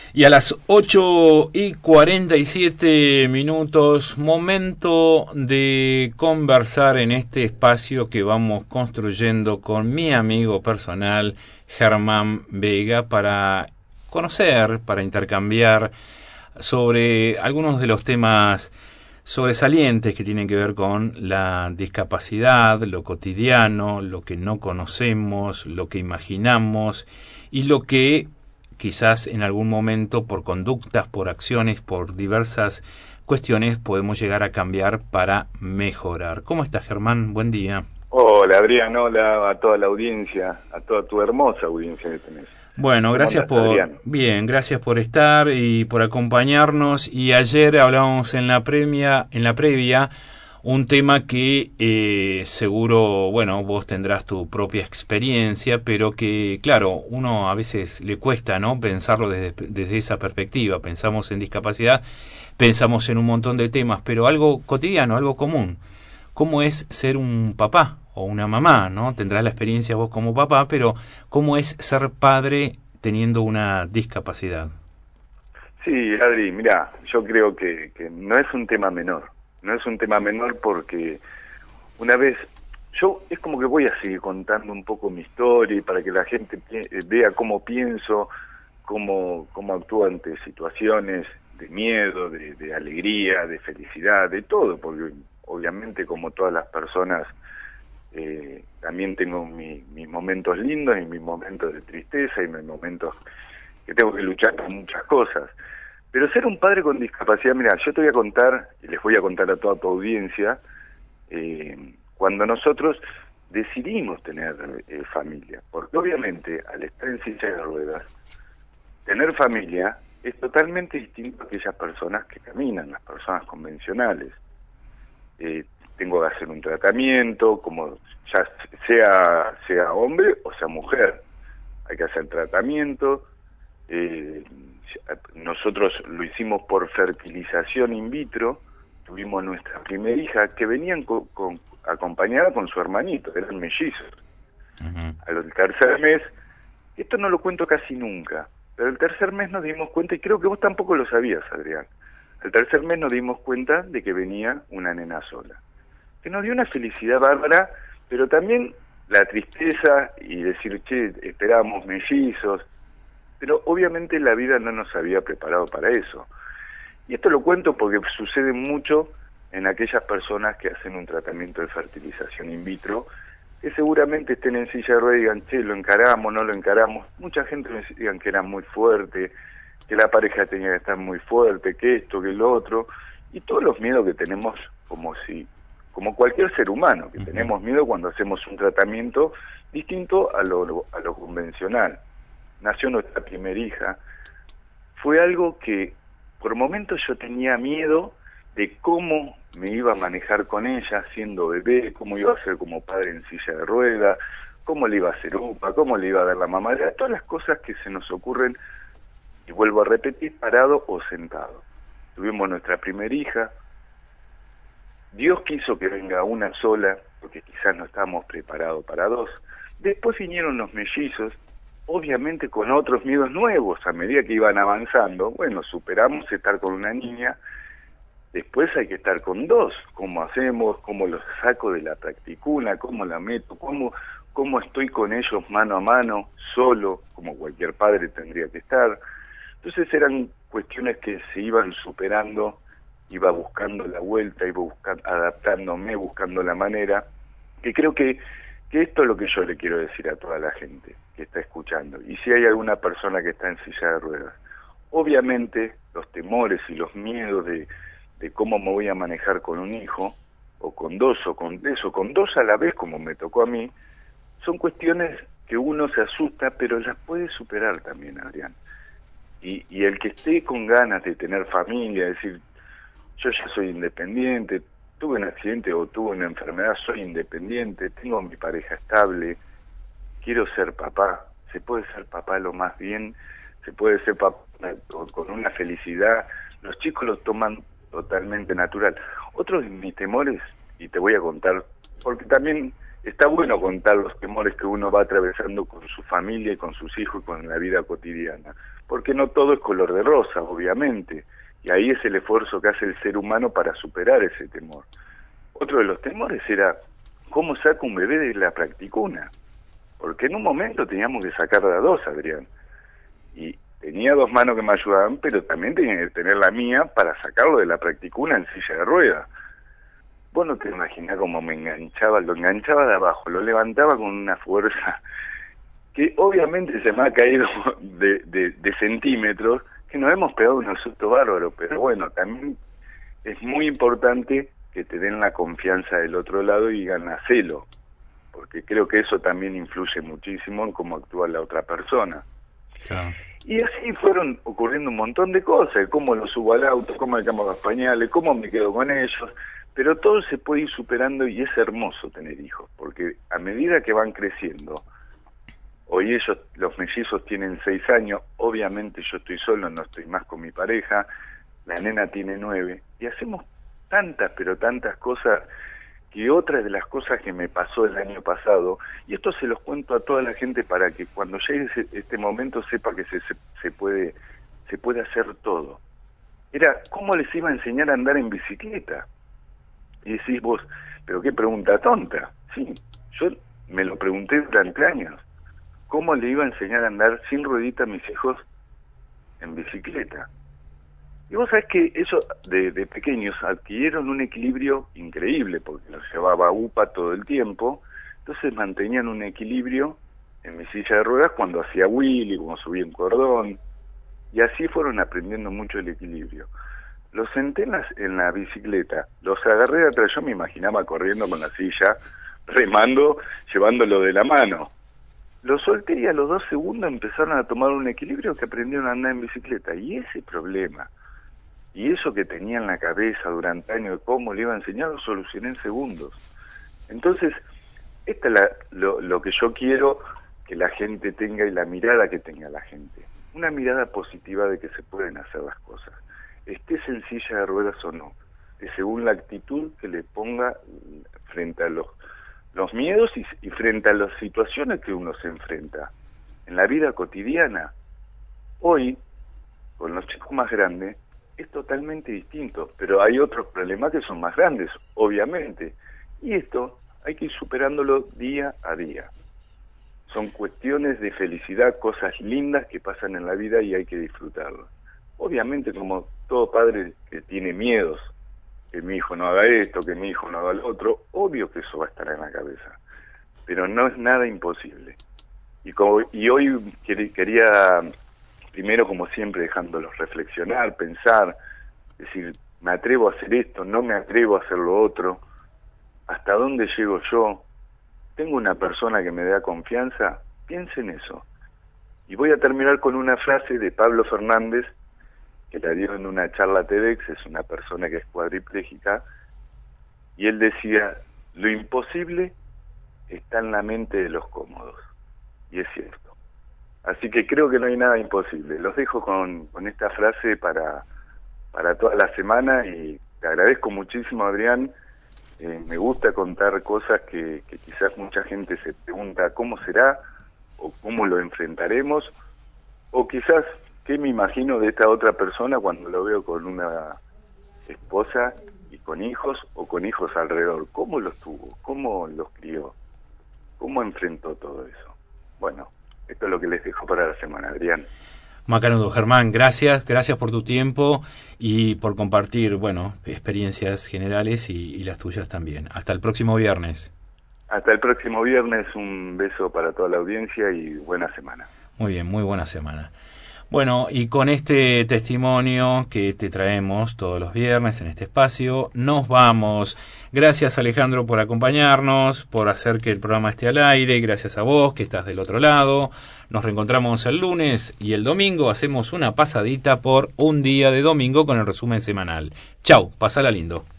Y a las 8:47, momento de conversar en este espacio que vamos construyendo con mi amigo personal, Germán Vega, para conocer, para intercambiar sobre algunos de los temas sobresalientes que tienen que ver con la discapacidad, lo cotidiano, lo que no conocemos, lo que imaginamos y lo que quizás en algún momento por conductas, por acciones, por diversas cuestiones podemos llegar a cambiar para mejorar. ¿Cómo estás, Germán? Buen día. Hola, Adrián, hola a toda la audiencia, a toda tu hermosa audiencia que tenés. Bueno, gracias gracias por estar y por acompañarnos. Y ayer hablábamos en la previa un tema que seguro, bueno, vos tendrás tu propia experiencia, pero que, claro, uno a veces le cuesta, ¿no?, pensarlo desde esa perspectiva. Pensamos en discapacidad, pensamos en un montón de temas, pero algo cotidiano, algo común. ¿Cómo es ser un papá o una mamá, ¿no? Tendrás la experiencia vos como papá, pero ¿cómo es ser padre teniendo una discapacidad? Sí, Adri, mirá, yo creo que no es un tema menor. No es un tema menor porque una vez, es como que voy a seguir contando un poco mi historia y para que la gente vea cómo pienso, cómo actúo ante situaciones de miedo, de alegría, de felicidad, de todo, porque obviamente como todas las personas también tengo mis momentos lindos y mis momentos de tristeza y mis momentos que tengo que luchar por muchas cosas. Pero ser un padre con discapacidad, mira, yo te voy a contar, y les voy a contar a toda tu audiencia, cuando nosotros decidimos tener familia, porque obviamente al estar en silla de ruedas, tener familia es totalmente distinto a aquellas personas que caminan, las personas convencionales. Tengo que hacer un tratamiento, como ya sea hombre o sea mujer, hay que hacer tratamiento. Nosotros lo hicimos por fertilización in vitro, tuvimos nuestra primera hija que venían acompañada con su hermanito, eran mellizos. Uh-huh. Al tercer mes, esto no lo cuento casi nunca, pero el tercer mes nos dimos cuenta, y creo que vos tampoco lo sabías, Adrián, al tercer mes nos dimos cuenta de que venía una nena sola, que nos dio una felicidad bárbara, pero también la tristeza y decir, che, esperábamos mellizos, pero obviamente la vida no nos había preparado para eso. Y esto lo cuento porque sucede mucho en aquellas personas que hacen un tratamiento de fertilización in vitro, que seguramente estén en silla de ruedas y digan, che, lo encaramos, no lo encaramos. Mucha gente me digan que era muy fuerte, que la pareja tenía que estar muy fuerte, que esto, que lo otro, y todos los miedos que tenemos como cualquier ser humano, que tenemos miedo cuando hacemos un tratamiento distinto a lo convencional. Nació nuestra primera hija, fue algo que por momentos yo tenía miedo de cómo me iba a manejar con ella siendo bebé, cómo iba a ser como padre en silla de ruedas, cómo le iba a hacer upa, cómo le iba a dar la mamadera, todas las cosas que se nos ocurren, y vuelvo a repetir, parado o sentado. Tuvimos nuestra primera hija, Dios quiso que venga una sola, porque quizás no estábamos preparados para dos. Después vinieron los mellizos, obviamente con otros miedos nuevos a medida que iban avanzando. Bueno, superamos estar con una niña, después hay que estar con dos. ¿Cómo hacemos? ¿Cómo los saco de la practicuna? ¿Cómo la meto? ¿Cómo estoy con ellos mano a mano, solo, como cualquier padre tendría que estar? Entonces eran cuestiones que se iban superando, iba buscando la vuelta, iba adaptándome, buscando la manera, que creo que esto es lo que yo le quiero decir a toda la gente que está escuchando. Y si hay alguna persona que está en silla de ruedas, obviamente los temores y los miedos de cómo me voy a manejar con un hijo, o con dos, o con tres, o con dos a la vez, como me tocó a mí, son cuestiones que uno se asusta, pero las puede superar también, Adrián. Y el que esté con ganas de tener familia, decir, yo ya soy independiente, tuve un accidente o tuve una enfermedad, soy independiente, tengo mi pareja estable, quiero ser papá. Se puede ser papá lo más bien, se puede ser papá con una felicidad. Los chicos lo toman totalmente natural. Otro de mis temores, y te voy a contar, porque también está bueno contar los temores que uno va atravesando con su familia y con sus hijos y con la vida cotidiana, porque no todo es color de rosa, obviamente, y ahí es el esfuerzo que hace el ser humano para superar ese temor. Otro de los temores era, ¿cómo saco un bebé de la practicuna? Porque en un momento teníamos que sacar de a dos, Adrián, y tenía dos manos que me ayudaban, pero también tenía que tener la mía para sacarlo de la practicuna en silla de ruedas. Vos no te imaginás cómo me enganchaba, lo enganchaba de abajo, lo levantaba con una fuerza que obviamente se me ha caído de centímetros, que nos hemos pegado un susto bárbaro, pero bueno, también es muy importante que te den la confianza del otro lado y digan hacelo, porque creo que eso también influye muchísimo en cómo actúa la otra persona. Claro. Y así fueron ocurriendo un montón de cosas, cómo los subo al auto, cómo le cambio los pañales, cómo me quedo con ellos, pero todo se puede ir superando y es hermoso tener hijos, porque a medida que van creciendo, hoy ellos, los mellizos tienen 6 años, obviamente yo estoy solo, no estoy más con mi pareja, la nena tiene 9, y hacemos tantas, pero tantas cosas, que otra de las cosas que me pasó el año pasado, y esto se los cuento a toda la gente para que cuando llegue este momento sepa que se puede hacer todo, era cómo les iba a enseñar a andar en bicicleta. Y decís vos, pero qué pregunta tonta. Sí, yo me lo pregunté durante años. ¿Cómo le iba a enseñar a andar sin ruedita a mis hijos en bicicleta? Y vos sabés que eso de pequeños adquirieron un equilibrio increíble, porque los llevaba a UPA todo el tiempo, entonces mantenían un equilibrio en mi silla de ruedas cuando hacía wheelie, cuando subía un cordón, y así fueron aprendiendo mucho el equilibrio. Los senté en la bicicleta, los agarré de atrás, yo me imaginaba corriendo con la silla, remando, llevándolo de la mano. Los solté y a los 2 segundos empezaron a tomar un equilibrio que aprendieron a andar en bicicleta. Y ese problema, y eso que tenía en la cabeza durante años de cómo le iba a enseñar, lo solucioné en segundos. Entonces, esta es lo que yo quiero que la gente tenga y la mirada que tenga la gente. Una mirada positiva de que se pueden hacer las cosas. Estés en silla de ruedas o no, es según la actitud que le ponga frente a los miedos y frente a las situaciones que uno se enfrenta en la vida cotidiana. Hoy, con los chicos más grandes, es totalmente distinto, pero hay otros problemas que son más grandes, obviamente, y esto hay que ir superándolo día a día. Son cuestiones de felicidad, cosas lindas que pasan en la vida y hay que disfrutarlas. Obviamente, como todo padre que tiene miedos, que mi hijo no haga esto, que mi hijo no haga lo otro, obvio que eso va a estar en la cabeza, pero no es nada imposible. Y hoy quería, primero como siempre, dejándolos reflexionar, pensar, decir, me atrevo a hacer esto, no me atrevo a hacer lo otro, ¿hasta dónde llego yo? ¿Tengo una persona que me da confianza? Piensa en eso. Y voy a terminar con una frase de Pablo Fernández, que la dio en una charla TEDx, es una persona que es cuadripléjica, y él decía, lo imposible está en la mente de los cómodos, y es cierto. Así que creo que no hay nada imposible. Los dejo con esta frase para toda la semana, y te agradezco muchísimo, Adrián. Me gusta contar cosas que quizás mucha gente se pregunta cómo será, o cómo lo enfrentaremos, o quizás ¿qué me imagino de esta otra persona cuando lo veo con una esposa y con hijos o con hijos alrededor? ¿Cómo los tuvo? ¿Cómo los crió? ¿Cómo enfrentó todo eso? Bueno, esto es lo que les dejo para la semana, Adrián. Macanudo, Germán, gracias por tu tiempo y por compartir, bueno, experiencias generales y las tuyas también. Hasta el próximo viernes. Hasta el próximo viernes, un beso para toda la audiencia y buena semana. Muy bien, muy buena semana. Bueno, y con este testimonio que te traemos todos los viernes en este espacio, nos vamos. Gracias, Alejandro, por acompañarnos, por hacer que el programa esté al aire. Gracias a vos, que estás del otro lado. Nos reencontramos el lunes y el domingo hacemos una pasadita por un día de domingo con el resumen semanal. Chau, pasala lindo.